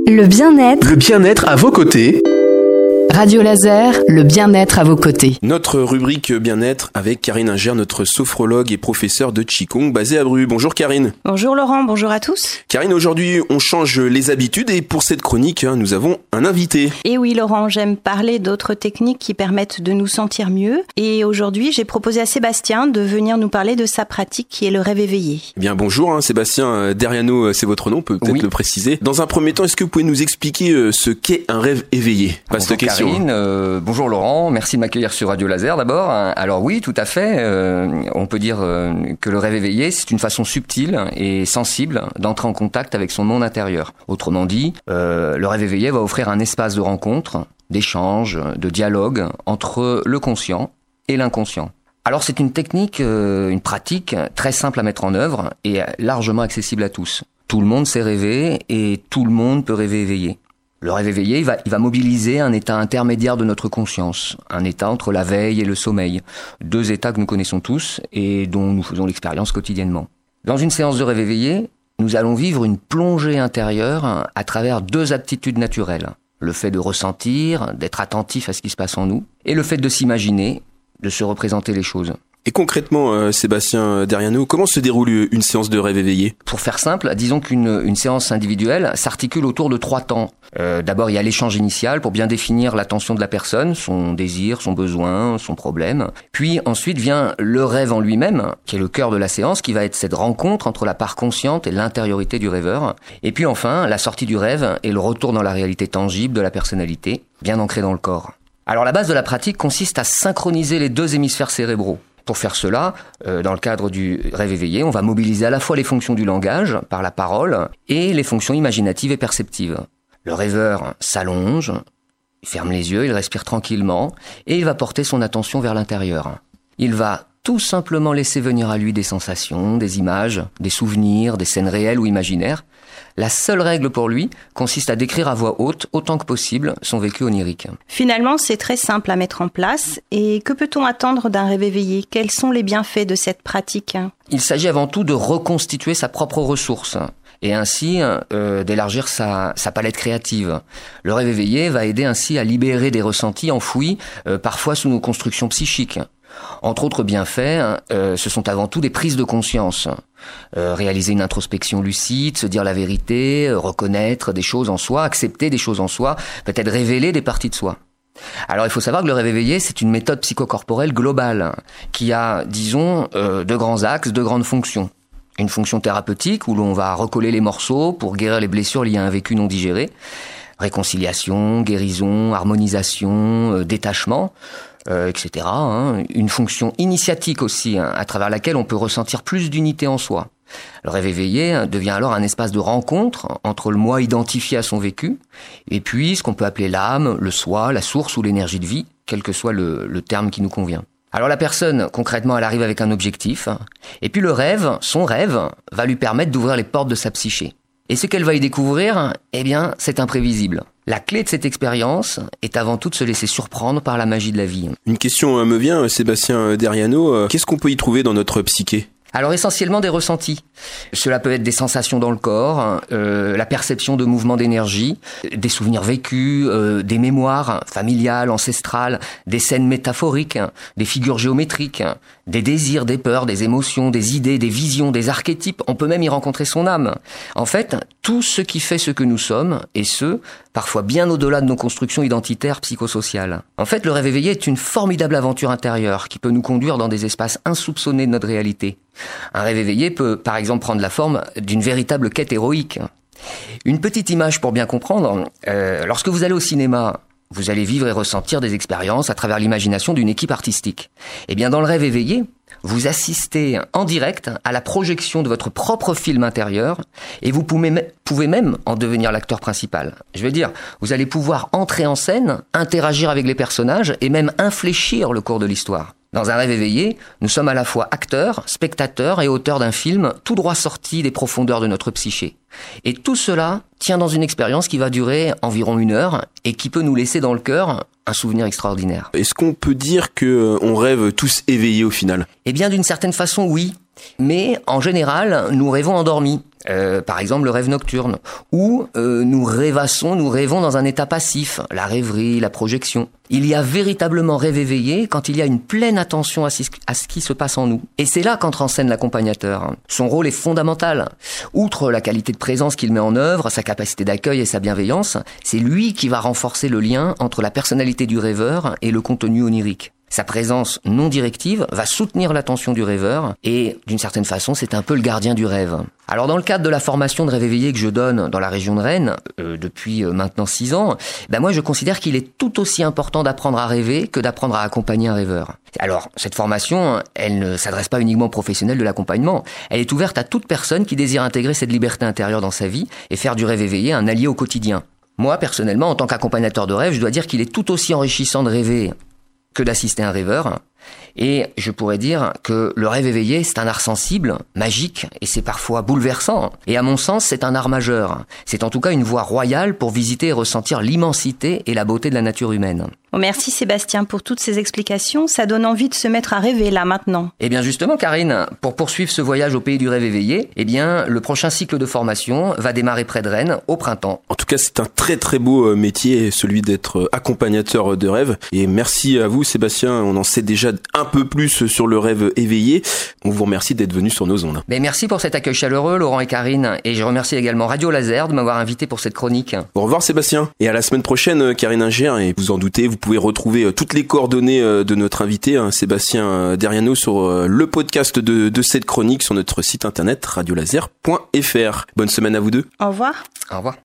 Le bien-être. Le bien-être à vos côtés. Radio Laser, le bien-être à vos côtés. Notre rubrique bien-être avec Karine Inger, notre sophrologue et professeure de Qigong basée à Bru. Bonjour Karine. Bonjour Laurent, bonjour à tous. Karine, aujourd'hui on change les habitudes et pour cette chronique, nous avons un invité. Et oui Laurent, j'aime parler d'autres techniques qui permettent de nous sentir mieux. Et aujourd'hui, j'ai proposé à Sébastien de venir nous parler de sa pratique qui est le rêve éveillé. Eh bien bonjour Sébastien Deriano, c'est votre nom, peut-être Oui. le préciser. Dans un premier temps, est-ce que vous pouvez nous expliquer ce qu'est un rêve éveillé ? Vaste Bonjour question. Karine, bonjour Laurent, merci de m'accueillir sur Radio Laser d'abord. Alors oui, tout à fait, on peut dire que le rêve éveillé, c'est une façon subtile et sensible d'entrer en contact avec son monde intérieur. Autrement dit, le rêve éveillé va offrir un espace de rencontre, d'échange, de dialogue entre le conscient et l'inconscient. Alors c'est une technique, une pratique très simple à mettre en œuvre et largement accessible à tous. Tout le monde sait rêver et tout le monde peut rêver éveillé. Le rêve éveillé, il va mobiliser un état intermédiaire de notre conscience, un état entre la veille et le sommeil, deux états que nous connaissons tous et dont nous faisons l'expérience quotidiennement. Dans une séance de rêve éveillé, nous allons vivre une plongée intérieure à travers deux aptitudes naturelles. Le fait de ressentir, d'être attentif à ce qui se passe en nous, et le fait de s'imaginer, de se représenter les choses. Et concrètement, Sébastien Deriano, comment se déroule une séance de rêve éveillé ? Pour faire simple, disons qu'une séance individuelle s'articule autour de 3 temps. D'abord, il y a l'échange initial pour bien définir l'attention de la personne, son désir, son besoin, son problème. Puis ensuite vient le rêve en lui-même, qui est le cœur de la séance, qui va être cette rencontre entre la part consciente et l'intériorité du rêveur. Et puis enfin, la sortie du rêve et le retour dans la réalité tangible de la personnalité, bien ancrée dans le corps. Alors la base de la pratique consiste à synchroniser les deux hémisphères cérébraux. Pour faire cela, dans le cadre du rêve éveillé, on va mobiliser à la fois les fonctions du langage, par la parole, et les fonctions imaginatives et perceptives. Le rêveur s'allonge, il ferme les yeux, il respire tranquillement, et il va porter son attention vers l'intérieur. Il va tout simplement laisser venir à lui des sensations, des images, des souvenirs, des scènes réelles ou imaginaires. La seule règle pour lui consiste à décrire à voix haute, autant que possible, son vécu onirique. Finalement, c'est très simple à mettre en place. Et que peut-on attendre d'un rêve éveillé ? Quels sont les bienfaits de cette pratique ? Il s'agit avant tout de reconstituer sa propre ressource et ainsi d'élargir sa palette créative. Le rêve éveillé va aider ainsi à libérer des ressentis enfouis, parfois sous nos constructions psychiques. Entre autres bienfaits, ce sont avant tout des prises de conscience. Réaliser une introspection lucide, se dire la vérité, reconnaître des choses en soi, accepter des choses en soi, peut-être révéler des parties de soi. Alors il faut savoir que le rêve éveillé, c'est une méthode psychocorporelle globale qui a, disons, deux grands axes, deux grandes fonctions. Une fonction thérapeutique où l'on va recoller les morceaux pour guérir les blessures liées à un vécu non digéré. Réconciliation, guérison, harmonisation, détachement, etc. Une fonction initiatique aussi, à travers laquelle on peut ressentir plus d'unité en soi. Le rêve éveillé devient alors un espace de rencontre entre le moi identifié à son vécu et puis ce qu'on peut appeler l'âme, le soi, la source ou l'énergie de vie, quel que soit le terme qui nous convient. Alors la personne, concrètement, elle arrive avec un objectif et puis le rêve, son rêve, va lui permettre d'ouvrir les portes de sa psyché. Et ce qu'elle va y découvrir, eh bien, c'est imprévisible. La clé de cette expérience est avant tout de se laisser surprendre par la magie de la vie. Une question me vient, Sébastien Deriano, qu'est-ce qu'on peut y trouver dans notre psyché ? Alors essentiellement des ressentis. Cela peut être des sensations dans le corps, la perception de mouvements d'énergie, des souvenirs vécus, des mémoires familiales, ancestrales, des scènes métaphoriques, des figures géométriques, des désirs, des peurs, des émotions, des idées, des visions, des archétypes. On peut même y rencontrer son âme. En fait, tout ce qui fait ce que nous sommes, et ce, parfois bien au-delà de nos constructions identitaires psychosociales. En fait, le rêve éveillé est une formidable aventure intérieure qui peut nous conduire dans des espaces insoupçonnés de notre réalité. Un rêve éveillé peut, par exemple, prendre la forme d'une véritable quête héroïque. Une petite image pour bien comprendre, lorsque vous allez au cinéma, vous allez vivre et ressentir des expériences à travers l'imagination d'une équipe artistique. Eh bien, dans le rêve éveillé, vous assistez en direct à la projection de votre propre film intérieur et vous pouvez même en devenir l'acteur principal. Je veux dire, vous allez pouvoir entrer en scène, interagir avec les personnages et même infléchir le cours de l'histoire. Dans un rêve éveillé, nous sommes à la fois acteurs, spectateurs et auteurs d'un film tout droit sorti des profondeurs de notre psyché. Et tout cela tient dans une expérience qui va durer environ 1 heure et qui peut nous laisser dans le cœur un souvenir extraordinaire. Est-ce qu'on peut dire qu'on rêve tous éveillés au final ? Eh bien, d'une certaine façon, oui. Mais en général, nous rêvons endormis. par exemple le rêve nocturne, où nous rêvons dans un état passif, la rêverie, la projection. Il y a véritablement rêve éveillé quand il y a une pleine attention à ce qui se passe en nous. Et c'est là qu'entre en scène l'accompagnateur. Son rôle est fondamental. Outre la qualité de présence qu'il met en œuvre, sa capacité d'accueil et sa bienveillance, c'est lui qui va renforcer le lien entre la personnalité du rêveur et le contenu onirique. Sa présence non directive va soutenir l'attention du rêveur et, d'une certaine façon, c'est un peu le gardien du rêve. Alors, dans le cadre de la formation de rêve éveillé que je donne dans la région de Rennes, depuis maintenant 6 ans, moi je considère qu'il est tout aussi important d'apprendre à rêver que d'apprendre à accompagner un rêveur. Alors, cette formation, elle ne s'adresse pas uniquement aux professionnels de l'accompagnement. Elle est ouverte à toute personne qui désire intégrer cette liberté intérieure dans sa vie et faire du rêve éveillé un allié au quotidien. Moi, personnellement, en tant qu'accompagnateur de rêve, je dois dire qu'il est tout aussi enrichissant de rêver que d'assister à un rêveur. Et je pourrais dire que le rêve éveillé, c'est un art sensible, magique, et c'est parfois bouleversant. Et à mon sens, c'est un art majeur. C'est en tout cas une voie royale pour visiter et ressentir l'immensité et la beauté de la nature humaine. Merci Sébastien pour toutes ces explications. Ça donne envie de se mettre à rêver là maintenant. Eh bien justement Karine, pour poursuivre ce voyage au pays du rêve éveillé, le prochain cycle de formation va démarrer près de Rennes au printemps. En tout cas, c'est un très très beau métier, celui d'être accompagnateur de rêve. Et merci à vous Sébastien, on en sait déjà un peu plus sur le rêve éveillé. On vous remercie d'être venu sur nos ondes. Merci pour cet accueil chaleureux Laurent et Karine, et je remercie également Radio Laser de m'avoir invité pour cette chronique. Au revoir Sébastien, et à la semaine prochaine Karine Inger, et vous en doutez, vous pouvez retrouver toutes les coordonnées de notre invité Sébastien Deriano sur le podcast de cette chronique sur notre site internet radiolaser.fr. Bonne semaine à vous deux. Au revoir. Au revoir.